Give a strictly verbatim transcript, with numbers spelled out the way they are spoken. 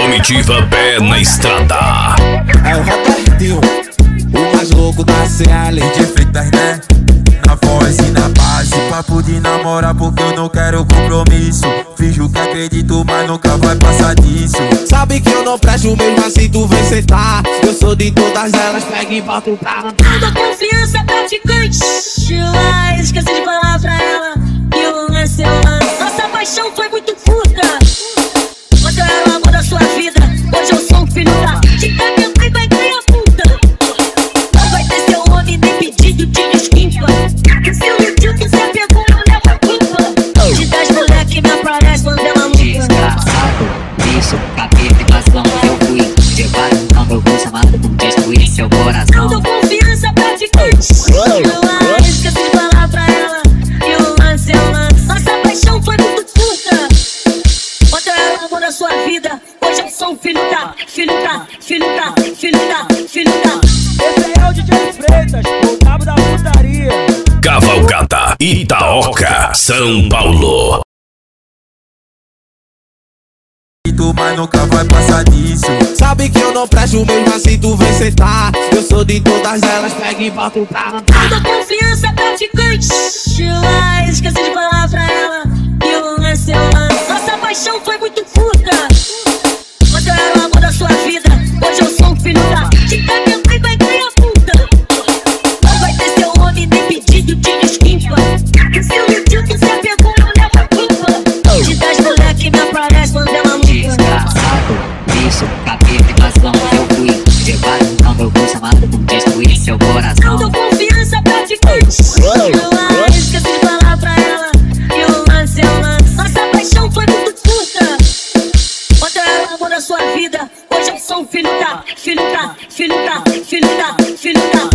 Comitiva Pé na Estrada. É o Robertinho, o mais louco da C L de Freitas, né? Na voz e na base, papo de namorar porque eu não quero compromisso. Finjo que acredito, mas nunca vai passar disso. Sabe que eu não presto mesmo assim tu vem sentar. Eu sou de todas elas, pega e bota o carro. Toda confiança praticante, mas esqueci de falar pra ela que o lance é o lance. Nossa paixão foi muito curta. Quando eu era o amor da sua vida, hoje eu sou um filho da tica. Minha mãe vai ganhar puta. Não vai ter seu homem nem pedido de desculpa. Se iludiu que cê pegou, não leva a culpa. De dez moleque me aparece quando ela luta. Desgraçado, isso, capeta e vazão. Eu fui levar um não, eu vou chamado por destruir seu coração. Toda confiança praticante, mas esqueci de falar pra ela que o lance é o lance. Nossa paixão foi muito curta. Quando eu era o amor da sua vida, hoje eu sou um filho da, filho da, filho da, filho da, filho da. Esse é o D J Freitas, o cabo da putaria. Cavalcada Itaoca, São Paulo. Mas nunca vai passar disso. Sabe que eu não presto mesmo assim tu vem sentar. Eu sou de todas elas, pega e bota o carro. Toda confiança praticante, mas esqueci de falar pra ela que o lance é o lance. Nossa paixão foi muito curta. Quando eu era o amor da sua vida, hoje eu sou um filho da tica. Minha mãe vai ganhar puta. Não vai ter seu homem nem pedido de desculpa. Se iludiu que cê pegou, não leva a culpa. De dez moleque me aparece quando ela luta. Desgraçado, isso, capeta e vazão. Eu fui levar um não, eu vou chamado por destruir seu coração. Toda confiança praticante, mas esqueci de falar pra ela que o lance é o lance. Nossa paixão foi muito curta. Quando eu era o amor da sua vida, hoje eu sou um filho da, filho da, filho da, filho da, filho da.